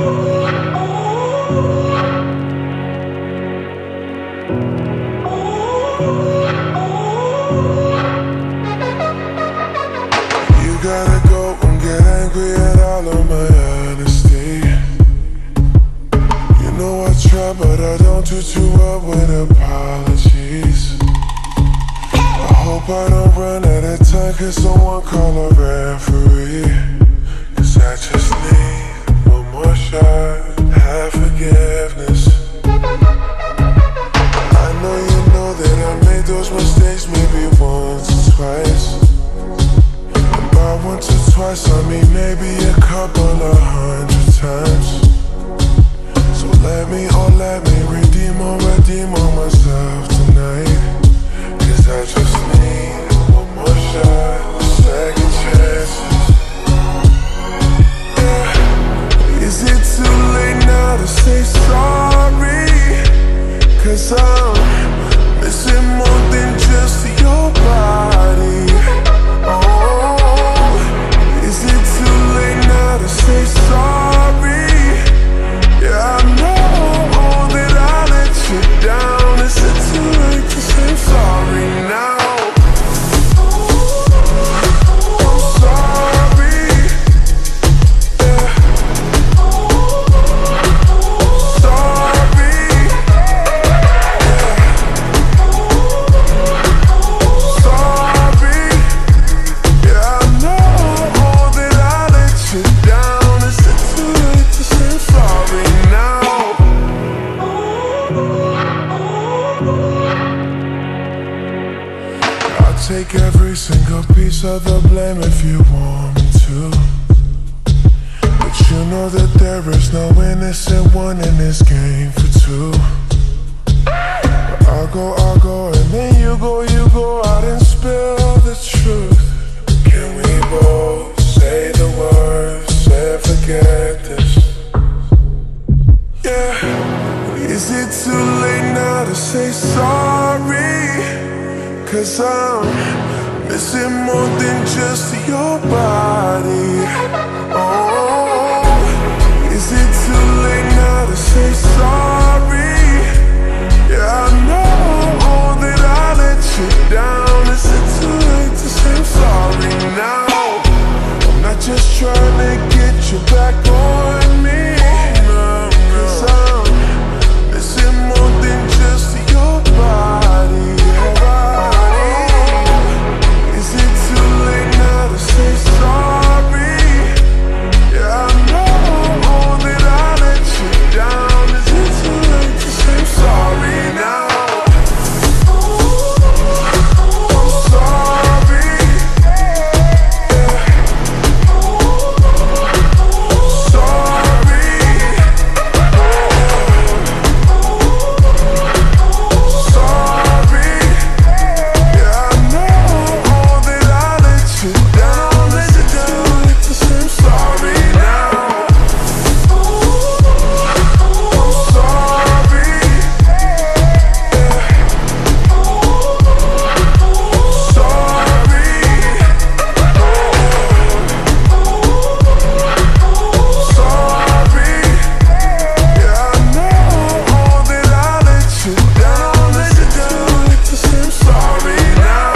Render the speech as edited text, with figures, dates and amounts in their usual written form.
You gotta go and get angry at all of my honesty. You know I try, but I don't do too well with apologies. I hope I don't run out of time, cause someone call a referee. Cause I just need one more shot, have forgiveness. I know that I made those mistakes maybe once or twice. And by once or twice I mean maybe a couple of 100 times. So let me redeem on myself tonight. Cause I just need one more shot, second chances. Yeah. Is it too late now to say sorry? Cause I'm missing more than just your body. Oh, is it too late now to say sorry? Yeah, I know that I let you down. Is it too late to say sorry now? I'm sorry. Yeah. Sorry. Sorry. Yeah, I know that I let you down. Is it too late to say sorry now? I'll take every single piece of the blame if you want me to. But you know that there is no innocent one in this game for two. But I'll go, and then you go out and spill the truth. Can we both say the words and forget this? Yeah. Is it too late now to say sorry? Cause I'm missing more than just your body. Oh, is it too late now to say sorry? Yeah, I know that I let you down. Is it too late to say sorry now? I'm not just trying to get you back on me. Cause I'm missing more than just your body. Is it too late now to say sorry? Yeah, I know that I let you down. Is it too late to say sorry now? I'm sorry. Yeah. Sorry. Sorry. Yeah, I know that I let you down. Is it too late to say sorry now? I'm sorry. Yeah. Sorry. Sorry. Yeah, I know that I let you down. Is it too late to say sorry now?